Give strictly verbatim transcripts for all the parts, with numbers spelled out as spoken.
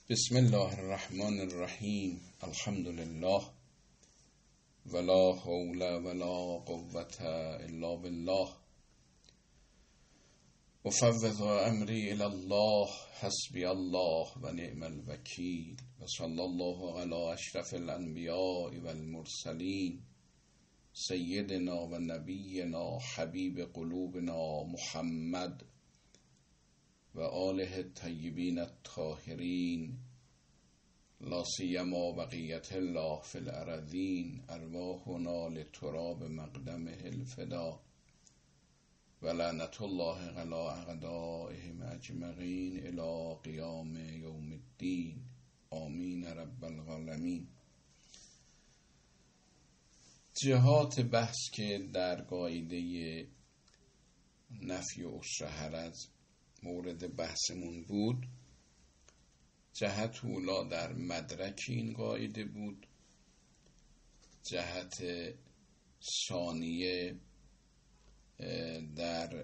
بسم الله الرحمن الرحیم. الحمد لله ولا حول ولا قوة الا بالله. افوض امری الی الله حسبی الله و نعم الوکیل. و صلی الله علی اشرف الانبیاء و المرسلین سیدنا و نبینا حبیب قلوبنا محمد و آله الطیبین الطاهرین لا سیما بقیت الله فی الارضین. ارواحنا لتراب مقدمه الفدا و لعنت الله علی اعدائهم اجمعین الی قیام یوم الدین. آمین رب العالمین. جهات بحث که در قاعده نفی و عسر حرج مورد بحثمون بود، جهت اولا در مدرک این قاعده بود، جهت ثانیه در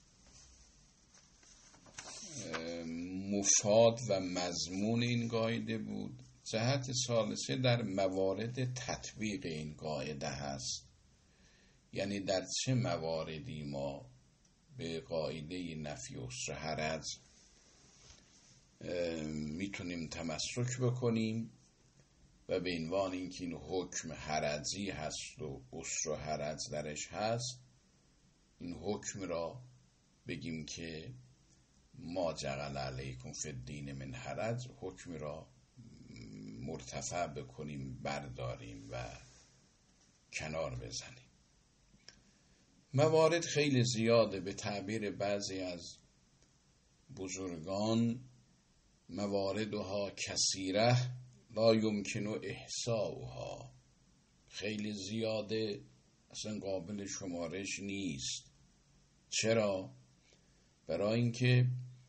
مفاد و مضمون این قاعده بود، جهت ثالثه در موارد تطبیق این قاعده هست. یعنی در چه مواردی ما به قاعده نفی عسر حرج میتونیم تمسک بکنیم و به عنوان اینکه این حکم حرجی هست و عسر و حرج درش هست، این حکم را بگیم که ما جعل علیکم فی الدین من حرج، حکم را مرتفع بکنیم، برداریم و کنار بزنیم. موارد خیلی زیاده. به تعبیر بعضی از بزرگان مواردها کثیره لا یمکن احصاؤها، خیلی زیاده، اصلا قابل شمارش نیست. چرا؟ برای اینکه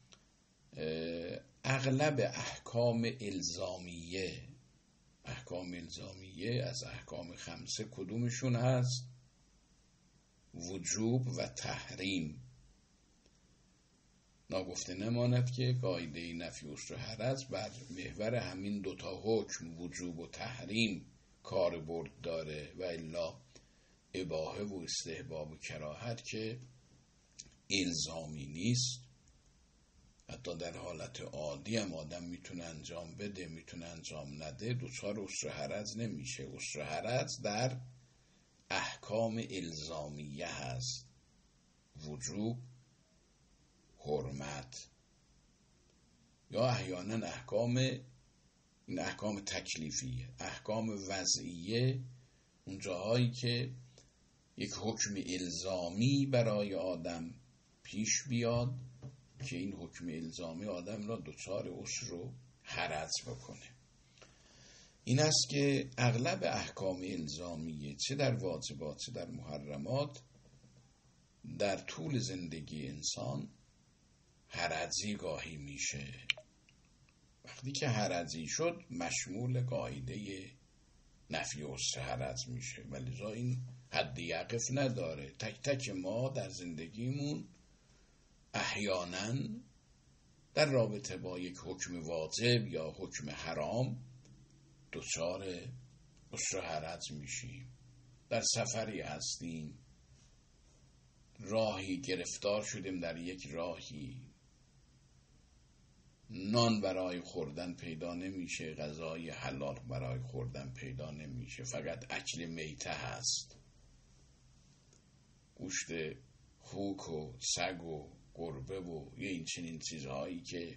اغلب احکام الزامیه احکام الزامیه از احکام خمسه کدومشون هست؟ وجوب و تحریم. ناگفته نماند که قاعده نفی عسر حرج بر محور همین دوتا حکم وجوب و تحریم کاربرد داره و الا اباحه و استحباب و کراهت که الزامی نیست. حتی در حالت عادی هم آدم میتونه انجام بده، میتونه انجام نده، دوچار عسر حرج نمیشه. عسر حرج در احکام الزامیه هست، وجوب، حرمت، یا احیانا احکام این احکام تکلیفیه، احکام وضعیه، اون جاهایی که یک حکم الزامی برای آدم پیش بیاد که این حکم الزامی آدم را دوچار عسر و حرج بکنه. این است که اغلب احکام الزامیه، چه در واجبات چه در محرمات، در طول زندگی انسان حرجی گاهی میشه. وقتی که حرجی شد مشمول قاعده نفی عسر حرج میشه، ولی این حد یقف نداره. تک تک ما در زندگیمون احیانا در رابطه با یک حکم واجب یا حکم حرام دچار عسر حرج میشیم. در سفری هستیم، راهی گرفتار شدیم، در یک راهی نان برای خوردن پیدا نمیشه، غذای حلال برای خوردن پیدا نمیشه، فقط اکل میته هست، گوشت خوک و سگ و گربه و یه این چنین چیزهایی که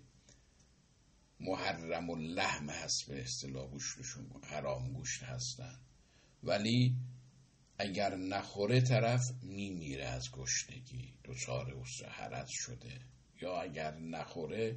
محرم اللحم هست، به اصطلاح گوشتشون حرام گوشت هستن. ولی اگر نخوره طرف میمیره از گشنگی، دچار عسر حرج شده. یا اگر نخوره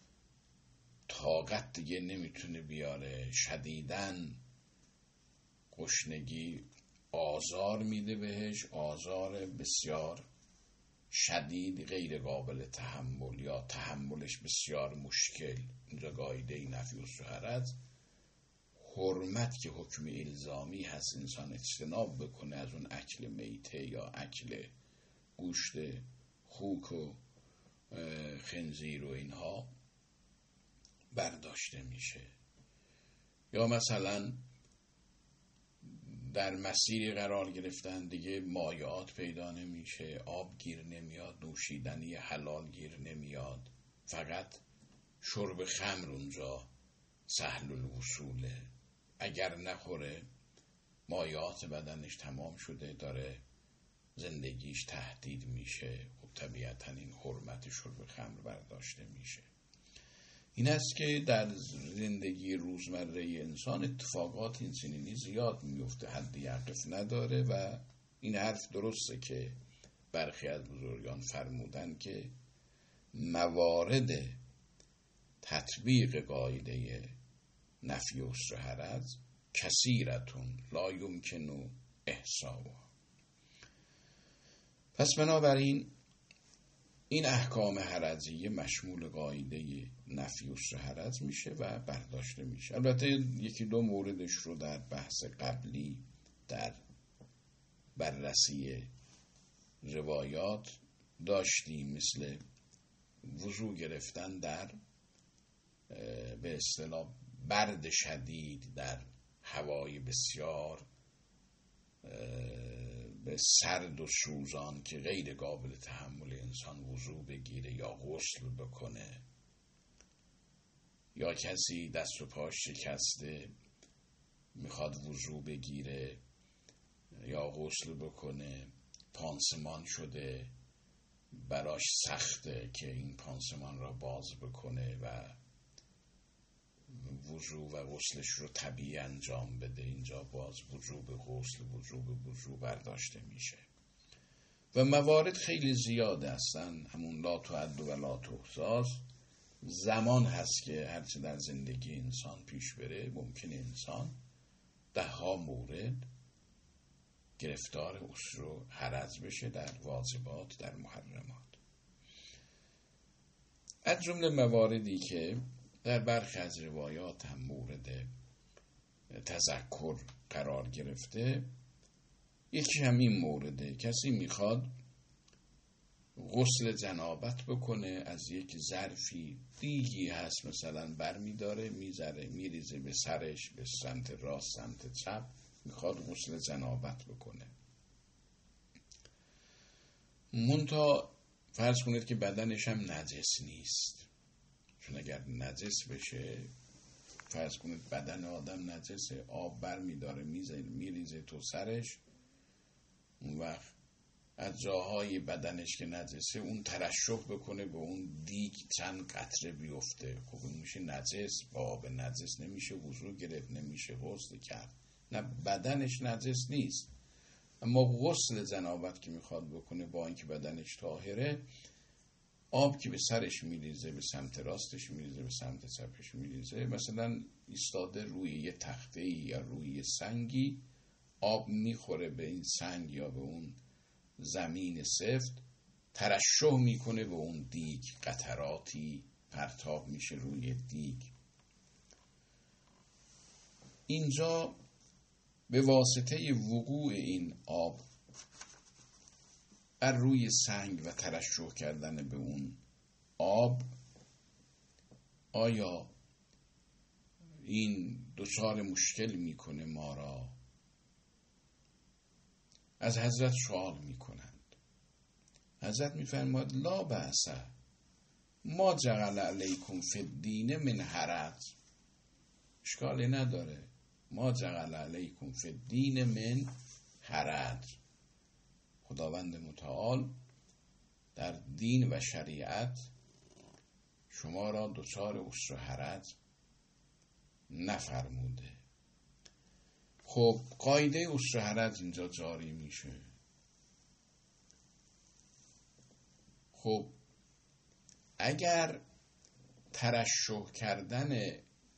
طاقت دیگه نمیتونه بیاره، شدیداً گشنگی آزار میده بهش، آزار بسیار شدید، غیر قابل تحمل یا تحملش بسیار مشکل. اینجا قاعده نفی عسر حرج، حرمت که حکم الزامی هست، انسان اجتناب بکنه از اون اکل میته یا اکل گوشت خوک و خنزیر و اینها، برداشته میشه. یا مثلا در مسیر قرار گرفتن دیگه مایعات پیدا نمیشه، آب گیر نمیاد، نوشیدنی حلال گیر نمیاد، فقط شرب خمر اونجا سهل الوصوله. اگر نخوره مایعات بدنش تمام شده، داره زندگیش تهدید میشه. خب طبیعتا این حرمت شرب خمر برداشته میشه. این است که در زندگی روزمره انسان اتفاقات این سنینی زیاد میفته، حد یقف نداره. و این حرف درسته که برخی از بزرگان فرمودن که موارد تطبیق قاعده نفی عسر حرج کثیرتون لا یمکن احصاؤها. پس بنابراین این احکام حرجیه مشمول قاعده نفی عسر حرج میشه و برداشته میشه. البته یکی دو موردش رو در بحث قبلی در بررسی روایات داشتیم، مثل وضو گرفتن در به اصطلاح برد شدید، در هوای بسیار به سرد و سوزان که غیر قابل تحمل انسان وضو بگیره یا غسل بکنه، یا کسی دست و پاش شکسته میخواد وضو بگیره یا غسل بکنه، پانسمان شده، براش سخته که این پانسمان را باز بکنه و وضو و غسلش رو طبیعی انجام بده. اینجا باز وجوب غسل وجوب وضو برداشته میشه. و موارد خیلی زیاده هستن، همون لا تعد و لا تحصی. زمان هست که هرچه در زندگی انسان پیش بره ممکنه انسان ده ها مورد گرفتار عسر و حرج بشه در واجبات، در محرمات. از جمله مواردی که در برخی از روایات هم مورد تذکر قرار گرفته، یکی همین مورده. کسی میخواد غسل جنابت بکنه، از یک ظرفی دیگی هست مثلا بر میداره میذاره میریزه به سرش، به سمت راست سمت چپ، میخواد غسل جنابت بکنه. منتها فرض کنید که بدنش هم نجس نیست، چون اگر نجس بشه، فرض کنید بدن آدم نجسه، آب بر میداره میریزه تو سرش، اون وقت از جاهای بدنش که نجسه اون ترشح بکنه به اون دیگ چند قطره بیفته، خب اون میشه نجس، با آب نجس نمیشه وضو گرفت، نمیشه غسل کرد. نه بدنش نجس نیست، اما غسل جنابت که میخواد بکنه با اینکه بدنش طاهره، آب که به سرش میریزه، به سمت راستش میریزه، به سمت چپش میریزه، مثلا ایستاده روی یه تخته یا روی یه سنگی، آب میخوره به این سنگ یا به اون زمین سفت، ترشح میکنه به اون دیگ، قطراتی پرتاب میشه روی دیگ. اینجا به واسطه وقوع این آب بر روی سنگ و ترشح کردن به اون آب، آیا این دچار مشکل میکنه ما را؟ از حضرت سوال میکنند. حضرت میفرماد لا بأس ما جعل علیکم فی الدین من حرج، اشکالی نداره. ما جعل علیکم فی الدین من حرج، خداوند متعال در دین و شریعت شما را دچار عسر و حرج نفرموده. خب قاعده عسر و حرج اینجا جاری میشه. خب اگر ترشح کردن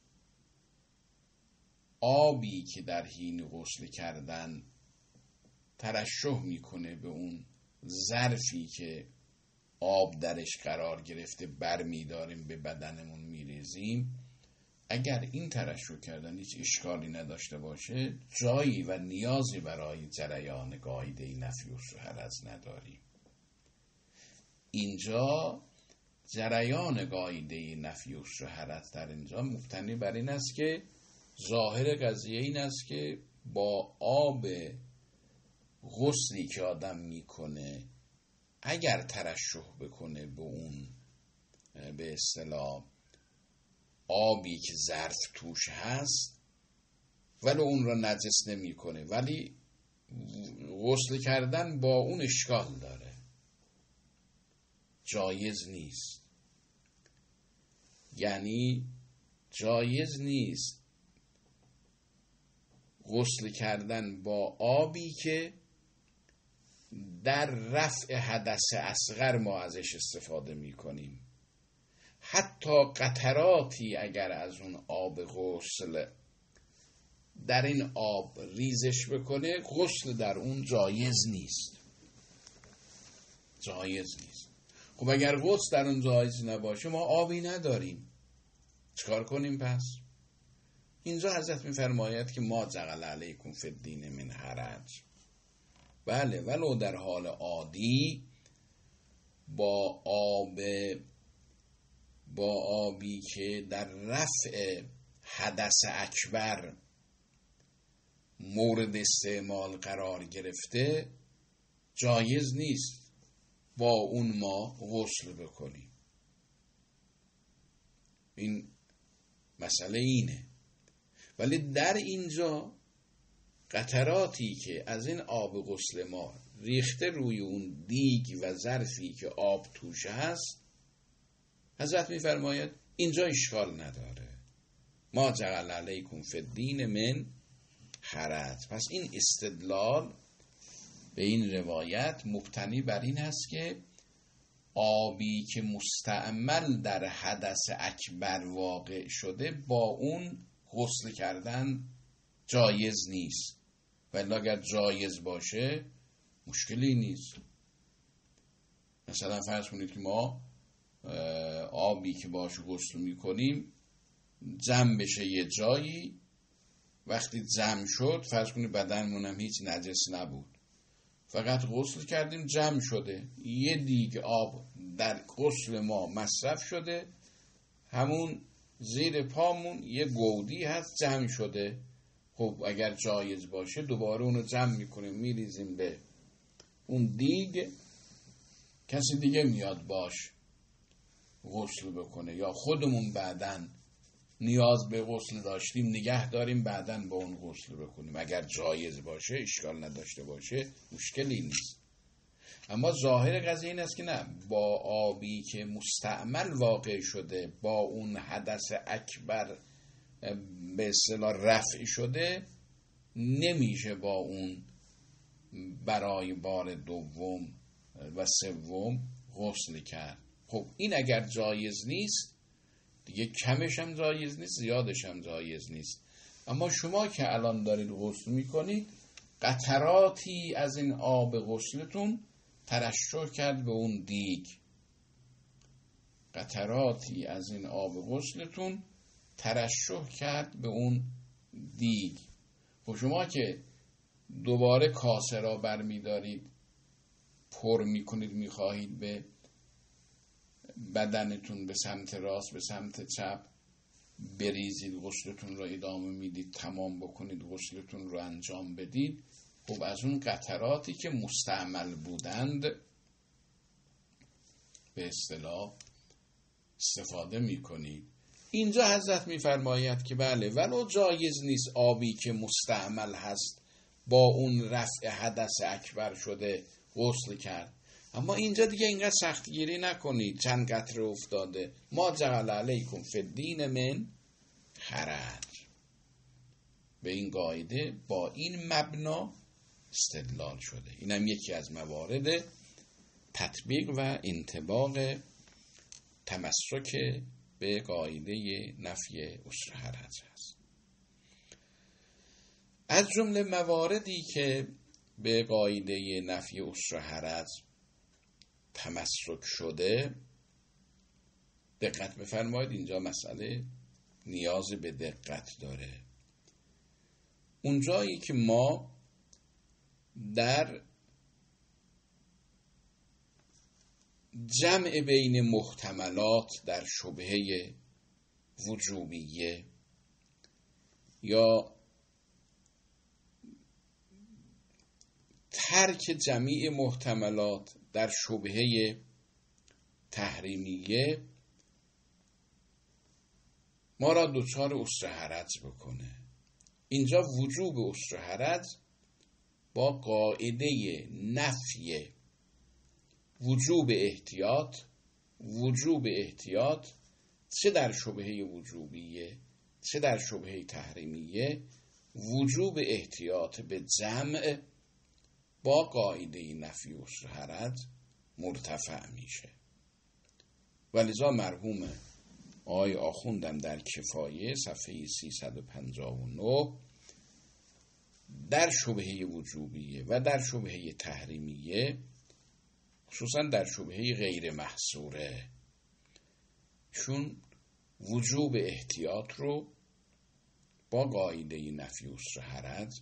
آبی که در حین غسل کردن ترشح میکنه به اون ظرفی که آب درش قرار گرفته بر میداریم به بدنمون میریزیم، اگر این ترشح کردن هیچ اشکالی نداشته باشه، جایی و نیازی برای جریان قاعده نفی عسر و حرج نداریم. اینجا جریان قاعده نفی عسر حرج در اینجا مبتنی بر این است که ظاهر قضیه این است که با آب غسلی که آدم میکنه اگر ترشح بکنه به اون به اصطلاح آبی که ظرف توش هست ولی اون را نجس نمیکنه، ولی غسل کردن با اون اشکال داره، جایز نیست. یعنی جایز نیست غسل کردن با آبی که در رفع حدث اصغر ما ازش استفاده می کنیم. حتی قطراتی اگر از اون آب غسل در این آب ریزش بکنه، غسل در اون جایز نیست، جایز نیست. خب اگر غسل در اون جایز نباشه، ما آبی نداریم، چکار کنیم پس؟ اینجا حضرت میفرماید که ما جعل علیکم فی الدین من حرج. بله، ولو در حال عادی با آب با آبی که در رفع حدث اکبر مورد استعمال قرار گرفته، جایز نیست با اون ما غسل بکنیم. این مسئله اینه. ولی در اینجا قطراتی که از این آب غسل ما ریخته روی اون دیگ و ظرفی که آب توش هست، حضرت میفرماید اینجا اشکال نداره. ما جعل علیکم فی الدین من حرج. پس این استدلال به این روایت مبتنی بر این هست که آبی که مستعمل در حدث اکبر واقع شده با اون غسل کردن جایز نیست. ولی اگر جایز باشه مشکلی نیست. مثلا فرض کنید که ما آبی که باشه غسل میکنیم جمع بشه یه جایی، وقتی جمع شد فرض کنید بدنمون هم هیچ نجس نبود، فقط غسل کردیم جمع شده، یه دیگ آب در غسل ما مصرف شده، همون زیر پامون یه گودی هست جمع شده. خب اگر جایز باشه دوباره اونو جمع میکنیم میریزیم به اون دیگ، کسی دیگه میاد باش غسل بکنه، یا خودمون بعدن نیاز به غسل داشتیم نگه داریم بعدن با اون غسل بکنیم. اگر جایز باشه، اشکال نداشته باشه، مشکلی نیست. اما ظاهر قضیه این است که نه، با آبی که مستعمل واقع شده با اون حدث اکبر به اصطلاح رفع شده، نمیشه با اون برای بار دوم و سوم غسل کرد. خب این اگر جایز نیست دیگه، کمش هم جایز نیست، زیادش هم جایز نیست. اما شما که الان دارید غسل میکنید، قطراتی از این آب غسلتون ترشح کرد به اون دیگ، قطراتی از این آب غسلتون ترشح کرد به اون دیگ. خب شما که دوباره کاسه را برمی دارید پر میکنید، میخواهید به بدنتون به سمت راست به سمت چپ بریزید، غسلتون را ادامه میدید، تمام بکنید، غسلتون رو انجام بدید. خب از اون قطراتی که مستعمل بودند به اصطلاح استفاده میکنید. اینجا حضرت میفرماید که بله، ولو جایز نیست آبی که مستعمل هست با اون رفع حدث اکبر شده غسل کرد، اما اینجا دیگه اینقدر سختگیری نکنید، چند قطره افتاده، ما جعل علیکم فی الدین من حرج. به این قاعده با این مبنا استدلال شده. اینم یکی از موارد تطبیق و انطباق تمسک به قاعده نفی عسر حرج است. از جمله مواردی که به قاعده نفی عسر حرج تمسک شده، دقت بفرمایید، اینجا مسئله نیاز به دقت داره. اونجایی که ما در جمع بین محتملات در شبهه وجوبیه یا ترک جمیع محتملات در شبهه تحریمیه ما را دچار عسر حرج بکنه. اینجا وجوب عسر حرج با قاعده نفی وجوب احتیاط وجوب احتیاط چه در شبهه وجوبیه چه در شبهه تحریمیه، وجوب احتیاط به جمع با قاعده نفی عسر حرج مرتفع میشه. ولذا مرحوم آقای آخوندم در کفایه صفحه سیصد و پنجاه و نه در شبهه وجوبیه و در شبهه تحریمیه، خصوصا در شبهه غیر محصوره، چون وجوب احتیاط رو با قاعده نفی عسر حرج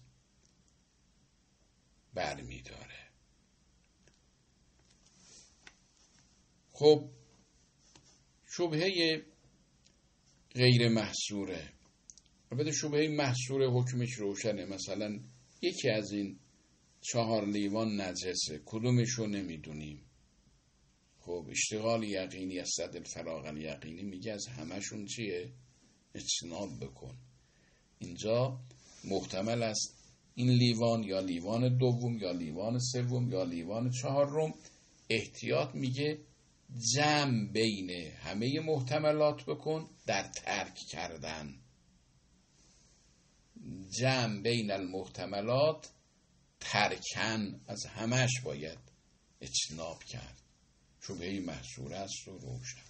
برمی داره. خب شبهه غیر محصوره، البته شبهه محصوره حکمش روشنه. مثلا یکی از این چهار لیوان نجسه، کدومشو نمیدونیم. خب اشتغال یقینی از صد الفراغ الیقینی میگه از همشون چیه؟ اجتناب بکن. اینجا محتمل است این لیوان یا لیوان دوم یا لیوان سوم یا لیوان چهارم. احتیاط میگه جمع بین همه محتملات بکن در ترک کردن. جمع بین المحتملات ترکن، از همش باید اجتناب کرد. شبهه محصوره است و روشن.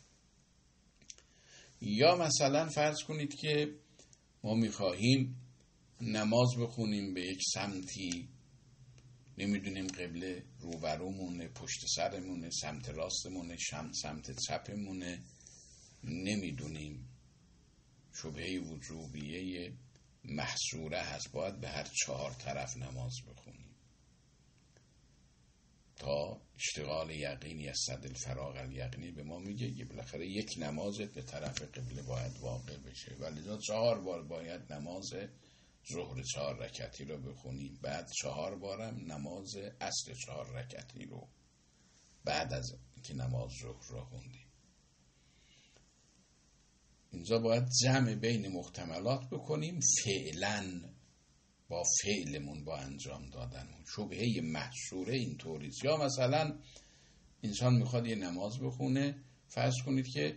یا مثلا فرض کنید که ما میخواهیم نماز بخونیم به یک سمتی، نمیدونیم قبله روبرومونه، پشت سرمونه، سمت راستمونه، سمت چپمونه، نمیدونیم. شبهه وجوبیه محصوره هست، باید به هر چهار طرف نماز بخونیم تا اشتغال یقینی از صد الفراغ الیقینی به ما میگه که بالاخره یک نمازت به طرف قبله باید واقع بشه، ولی چهار بار باید نماز ظهر چهار رکعتی رو بخونیم، بعد چهار بارم نماز عصر چهار رکعتی رو بعد از که نماز ظهر رو خوندیم. اینجا باید جمع بین محتملات بکنیم فعلا با فعلمون، با انجام دادنمون. شبهه محصوره این طوریست. یا مثلا انسان میخواد یه نماز بخونه، فرض کنید که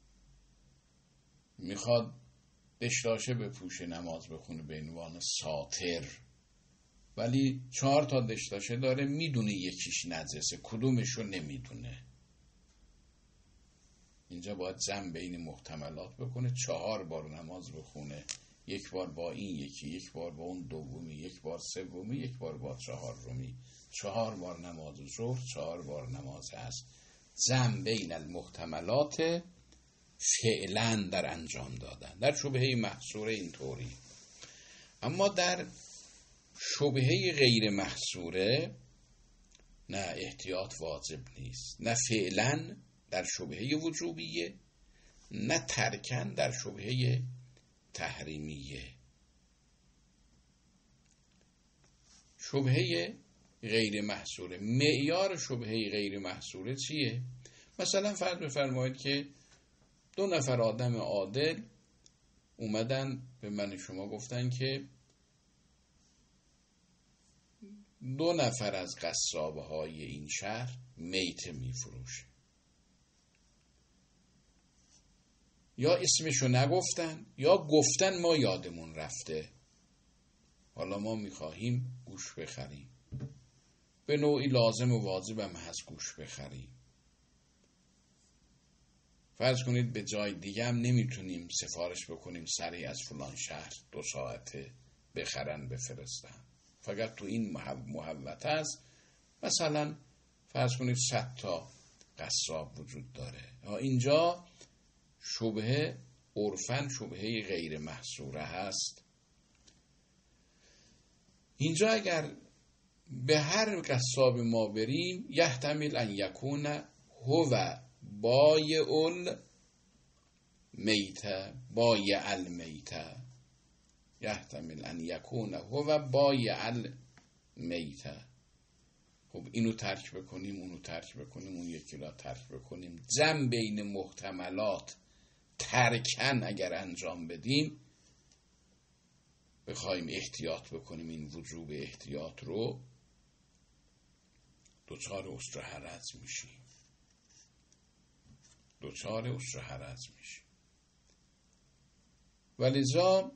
میخواد دشداشه بپوشه نماز بخونه به عنوان ساتر، ولی چهار تا دشداشه داره، میدونه یکیش نجسه، کدومشو نمیدونه. اینجا باید جمع بین محتملات بکنه، چهار بار نماز بخونه، یک بار با این یکی، یک بار با اون دومی، یک بار سومی، یک بار با چهارمی، چهار بار نماز ظهر، چهار بار نماز عصر. جمع بین المحتملات فعلا در انجام دادن. در شبهه محصوره اینطوری. اما در شبهه غیر محصوره نه احتیاط واجب نیست، نه فعلا در شبهه وجوبیه، نه ترکن در شبهه تحریمیه. شبهه غیر محصوره، معیار شبهه غیر محصوره چیه؟ مثلا فرض بفرمایید که دو نفر آدم عادل اومدن به من شما گفتن که دو نفر از قصابهای این شهر میته میفروشه. یا اسمشو نگفتن یا گفتن ما یادمون رفته، حالا ما میخواهیم گوش بخریم، به نوعی لازم و واجب هم هست گوش بخریم. فرض کنید به جای دیگه هم نمیتونیم سفارش بکنیم سریع از فلان شهر دو ساعته بخرن بفرستن، فقط تو این محوطه است مثلا فرض کنید صد تا قصاب وجود داره. اینجا شبهه عرفاً شبهه غیر محصوره هست. اینجا اگر به هر قصاب ما بریم یحتمل ان یکون هو بایع المیت بایع المیت یحتمل ان یکون هو بایع المیت. خب اینو ترک بکنیم اونو ترک بکنیم اون یکی را ترک بکنیم، جمع بین محتملات ترکن اگر انجام بدیم، بخوایم احتیاط بکنیم این وجوب احتیاط رو، دوچار عسر حرج میشیم دوچار عسر حرج میشیم. ولذا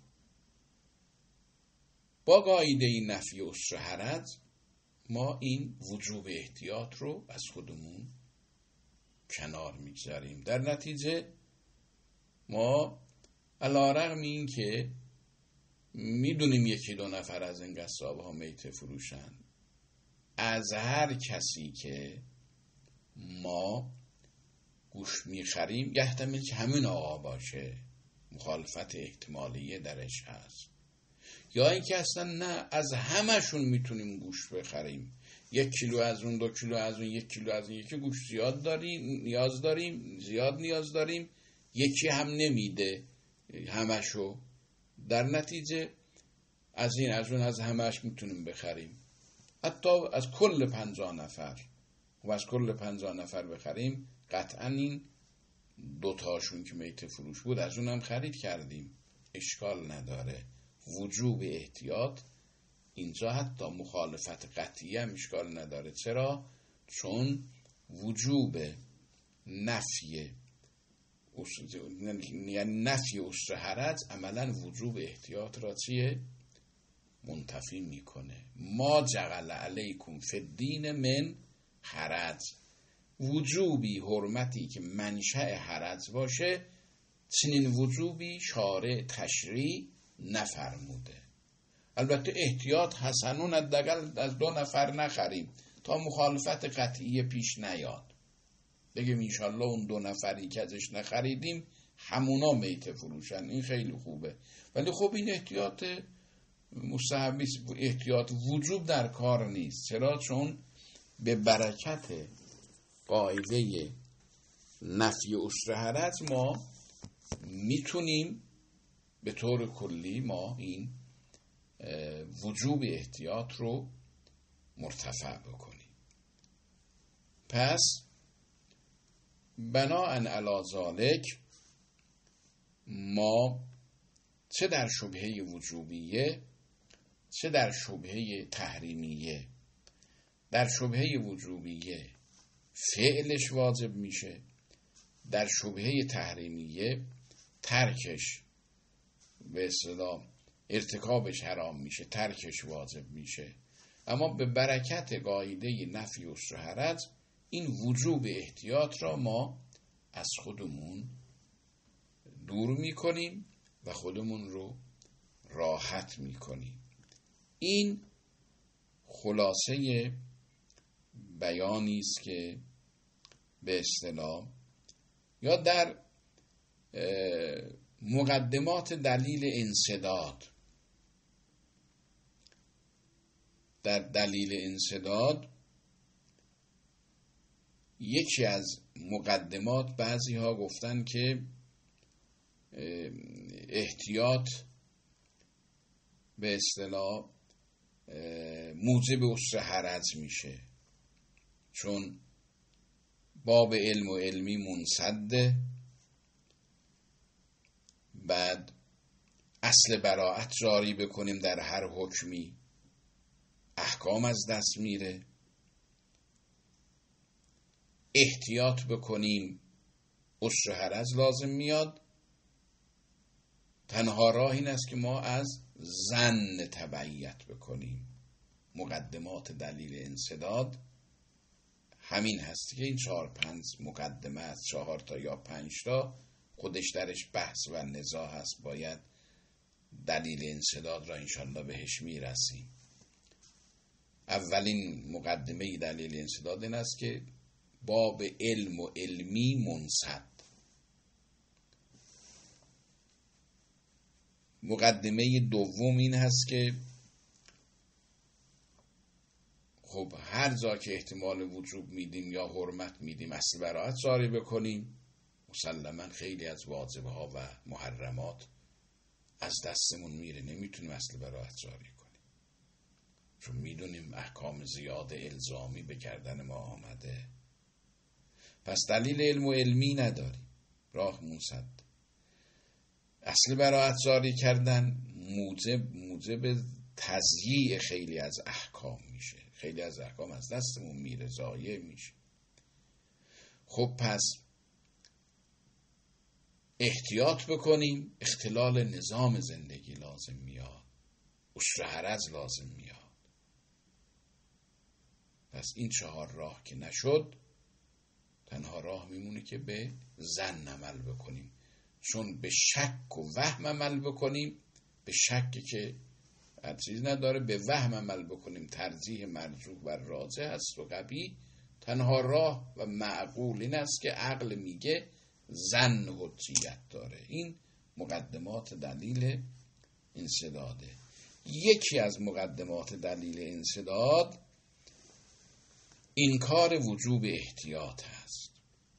با قاعده نفی عسر حرج ما این وجوب احتیاط رو از خودمون کنار میگذاریم. در نتیجه ما علیرغم این که میدونیم یکی دو نفر از این قصاب ها میته فروشن، از هر کسی که ما گوشت میخریم یحتمل که همین آقا باشه، مخالفت احتمالیه درش هست، یا اینکه اصلا نه از همشون میتونیم گوشت بخریم، یک کیلو از اون، دو کیلو از اون، یک کیلو از اون، یکی گوشت زیاد داریم نیاز داریم زیاد نیاز داریم، یکی هم نمیده همشو، در نتیجه از این از اون از همش میتونیم بخریم. حتی از کل پنجاه نفر و از کل پنجاه نفر بخریم، قطعا این دوتاشون که میته فروش بود از اون هم خرید کردیم، اشکال نداره. وجوب احتیاط اینجا حتی مخالفت قطعی هم اشکال نداره. چرا؟ چون وجوب نفی یعنی نفی عسر حرج عملا وجوب احتیاط را چیه؟ منتفی میکنه. ما جعل علیکم فی الدین من حرج، وجوبی حرمتی که منشأ حرج باشه چنین وجوبی شارع تشریع نفرموده. البته احتیاط حسنون حداقل از دو نفر نخریم تا مخالفت قطعی پیش نیاد، بگیم انشالله اون دو نفری که ازش نخریدیم همونا میته فروشن، این خیلی خوبه. ولی خب این احتیاط مستحبی، احتیاط وجوب در کار نیست. چرا؟ چون به برکت قاعده نفی عسر حرج ما میتونیم به طور کلی ما این وجوب احتیاط رو مرتفع بکنیم. پس بناءً علی ذالک ما چه در شبهه وجوبیه چه در شبهه تحریمیه، در شبهه وجوبیه فعلش واجب میشه، در شبهه تحریمیه ترکش به اصطلاح ارتکابش حرام میشه، ترکش واجب میشه. اما به برکت قاعده نفی عسر حرج این وجوب احتیاط را ما از خودمون دور میکنیم و خودمون رو راحت میکنیم. این خلاصه بیانی است که به اصطلاح یا در مقدمات دلیل انسداد، در دلیل انسداد یکی از مقدمات بعضی ها گفتن که احتیاط به اصطلاح موجب عسر حرج میشه، چون باب علم و علمی منسده، بعد اصل براءت جاری بکنیم در هر حکمی، احکام از دست میره، احتیاط بکنیم عسر حرج لازم میاد. تنها راه این است که ما از ظن تبعیت بکنیم. مقدمات دلیل انسداد همین هست که این چهار پنج مقدمه است، چهار تا یا پنج تا، خودش درش بحث و نزاع هست، باید دلیل انسداد را انشالله بهش میرسیم. اولین مقدمه دلیل انسداد این است که باب علم و علمی منسد. مقدمه دوم این هست که خب هر جا که احتمال وجوب میدیم یا حرمت میدیم اصل براءت جاری بکنیم، مسلما خیلی از واجبه ها و محرمات از دستمون میره، نمیتونیم اصل براءت جاری کنیم، چون میدونیم احکام زیاده الزامی به گردن ما آمده. پس دلیل علم و علمی نداریم، راه موسد. اصل براءت جاری کردن موجب موجب تضییع خیلی از احکام میشه، خیلی از احکام از دستمون میره، ضایع میشه. خب پس احتیاط بکنیم، اختلال نظام زندگی لازم میاد، عسر حرج لازم میاد. پس این چهار راه که نشد، تنها راه میمونه که به ظن عمل بکنیم، چون به شک و وهم عمل بکنیم، به شک که چیز نداره، به وهم عمل بکنیم، ترجیح مرجوح بر راجح است و قبیح. تنها راه و معقول این است که عقل میگه ظن حجیت داره. این مقدمات دلیل انسداده. یکی از مقدمات دلیل انسداد انکار وجوب احتیاط هست.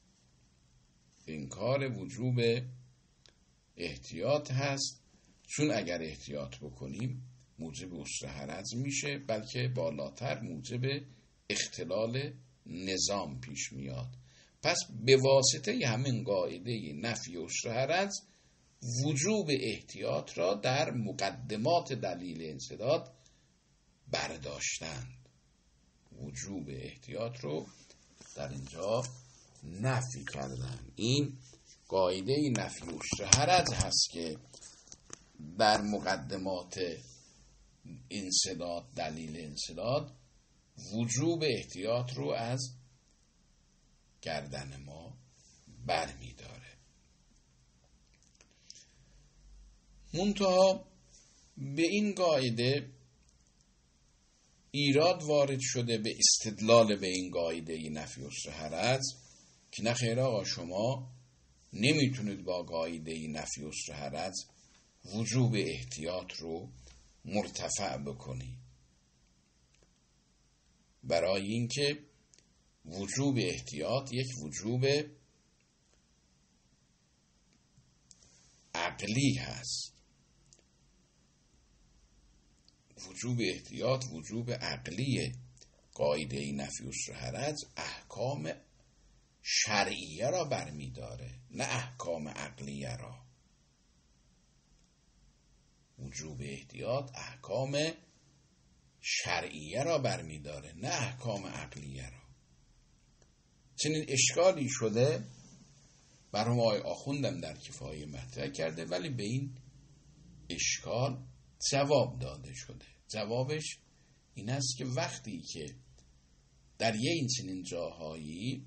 انکار وجوب احتیاط هست، چون اگر احتیاط بکنیم موجب عسر حرج میشه، بلکه بالاتر موجب اختلال نظام پیش میاد. پس به واسطه همین قاعده نفی عسر حرج وجوب احتیاط را در مقدمات دلیل انسداد برداشتند. وجوب احتیاط رو در اینجا نفی کردن. این قاعده نفی عسر حرج هست که در مقدمات انسداد دلیل انسداد وجوب احتیاط رو از گردن ما برمی داره. منتها به این قاعده ایراد وارد شده به استدلال به این قاعده نفی عسر حرج که نه خیر آقا، شما نمیتونید با قاعده نفی عسر حرج وجوب احتیاط رو مرتفع بکنی، برای اینکه وجوب احتیاط یک وجوب عقلی هست. وجوب احتیاط وجوب عقلیه. قاعده نفی عسر حرج احکام شرعیه را برمی داره، نه احکام عقلیه را. وجوب احتیاط احکام شرعیه را برمی داره، نه احکام عقلیه را. چنین اشکالی شده برام آقای آخوندم در کفایه مطرح کرده، ولی به این اشکال جواب داده شده. جوابش این است که وقتی که در یه این چنین جاهایی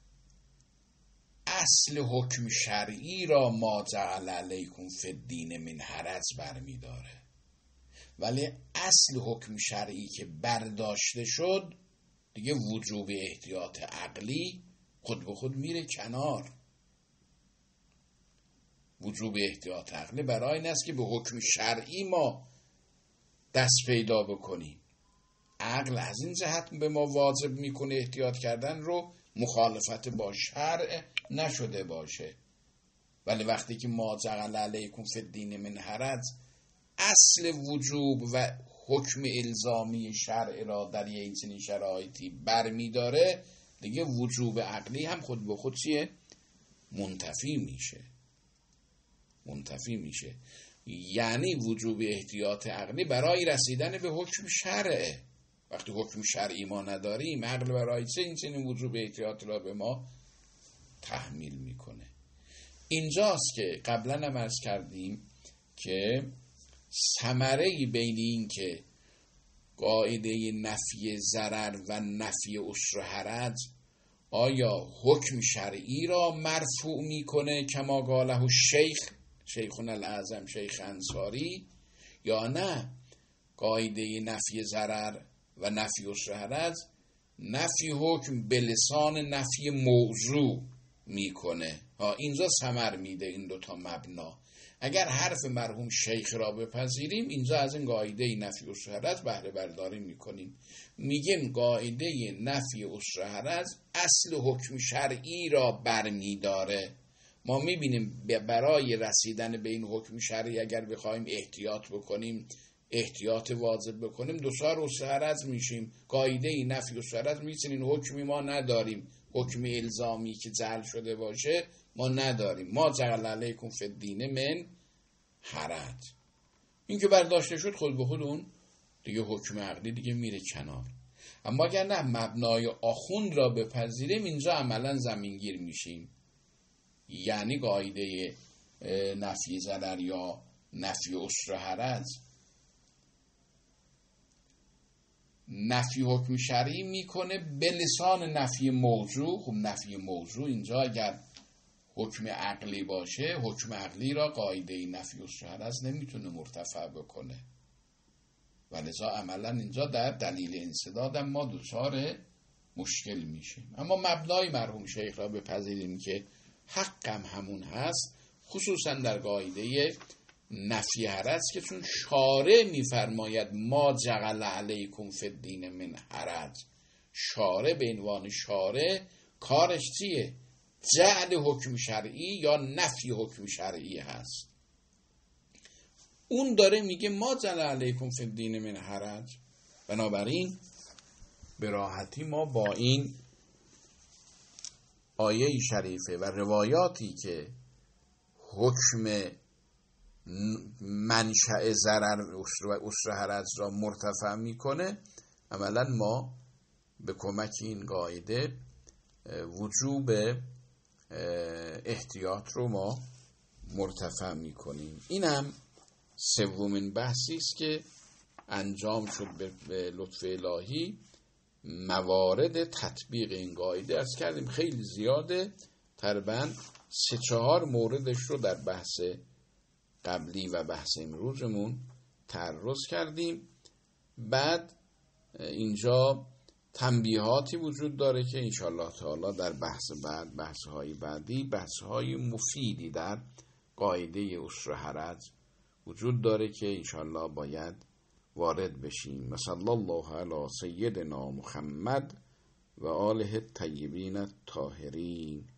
اصل حکم شرعی را ما جعل علیکم فی الدین من حرج برمی داره، ولی اصل حکم شرعی که برداشته شد دیگه وجوب احتیاط عقلی خود به خود میره کنار. وجوب احتیاط عقلی برای این است که به حکم شرعی ما دست پیدا بکنیم. عقل از این جهت به ما واجب میکنه احتیاط کردن رو مخالفت با شرع نشده باشه، ولی وقتی که ما جعل علیکم فی الدین من حرج اصل وجوب و حکم الزامی شرع را در این چنین شرایطی برمی داره، دیگه وجوب عقلی هم خود به خود چیه؟ منتفی میشه. منتفی میشه. یعنی وجوب احتیاط عقلی برای رسیدن به حکم شرعه. وقتی حکم شرعی ما نداریم، عقل برای چه این چنین وجوب احتیاط را به ما تحمیل میکنه. اینجاست که قبلا هم عرض کردیم که ثمره بین این که قاعده نفی ضرر و نفی عسر حرج آیا حکم شرعی را مرفوع میکنه کما قاله شیخ شیخنا الاعظم شیخ انصاری، یا نه قاعده نفی ضرر و نفی عسر حرج نفی حکم به لسان نفی موضوع میکنه. ها اینجا ثمر میده این دوتا مبنا. اگر حرف مرحوم شیخ را بپذیریم، اینجا از این قاعده نفی عسر حرج بهره برداری میکنیم. میگیم قاعده نفی عسر حرج اصل حکم شرعی را برمیداره. ما میبینیم برای رسیدن به این حکم شرعی اگر بخوایم احتیاط بکنیم، احتیاط واجب بکنیم، دوچار عسر حرج میشیم. قاعده نفی عسر حرج میگه این حکمی ما نداریم، حکم الزامی که جعل شده باشه ما نداریم. ما جعل علیکم فی الدین من حرج، این که برداشته شد خود به خود اون دیگه حکم عقلی دیگه میره کنار. اما اگر نه مبنای آخوند را بپذیریم، اینجا عملا زمینگیر میشیم. یعنی قاعده نفی ضرر یا نفی عسر حرج نفی حکم شرعی میکنه به لسان نفی موضوع. خب نفی موضوع اینجا اگر حکم عقلی باشه، حکم عقلی را قاعده نفی عسر حرج نمیتونه مرتفع بکنه و لذا عملا اینجا در دلیل انسداد ما دچار مشکل میشیم. اما مبنای مرحوم شیخ را بپذیریم که حقم همون هست، خصوصا در قاعده نفی حرج که چون شارع میفرماید ما جعل علیکم فی الدین من حرج، شارع به عنوان شارع کارش چیه؟ جعل حکم شرعی یا نفی حکم شرعی هست. اون داره میگه ما جعل علیکم فی الدین من حرج. بنابراین به راحتی ما با این آیه شریفه و روایاتی که حکم منشأ ضرر و عسر حرج را مرتفع میکنه، عملا ما به کمک این قاعده وجوب احتیاط رو ما مرتفع میکنیم. اینم سومین بحثی است که انجام شد به لطف الهی. موارد تطبیق این قاعده از کردیم خیلی زیاده، تقریبا سه چهار موردش رو در بحث قبلی و بحث امروزمون تعرض کردیم. بعد اینجا تنبیهاتی وجود داره که انشاءالله تعالی در بحث بعد، بحث‌های بعدی، بحث‌های مفیدی در قاعده عسر حرج وجود داره که انشاءالله باید وارد بشیم. صلی الله علی سیدنا محمد و آله الطیبین الطاهرین.